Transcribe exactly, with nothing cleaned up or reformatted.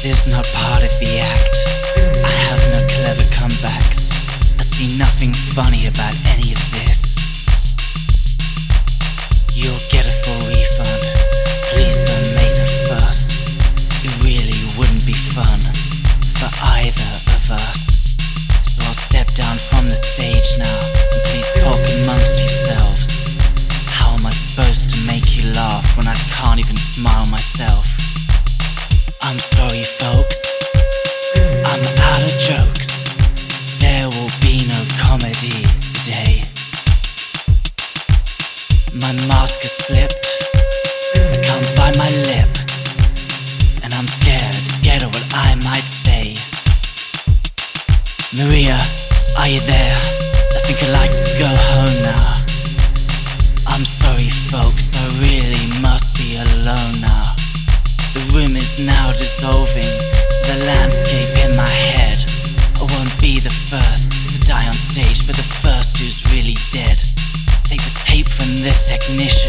is not part of the act. I have no clever comebacks. I see nothing funny about any of this. You'll get a full refund. Please don't make a fuss. It really wouldn't be fun for either of us. So I'll step down from the stage now, and please talk amongst yourselves. How am I supposed to make you laugh when I can't even smile myself? I'm sorry folks, I'm out of jokes. There will be no comedy today. My mask has slipped, I can't bite my lip, and I'm scared, scared of what I might say. Maria, are you there? I think I'd like to go home now. I'm sorry folks, I really must be alone now. The room is now dissolving to the landscape in my head. I won't be the first to die on stage, but the first who's really dead. Take the tape from the technician.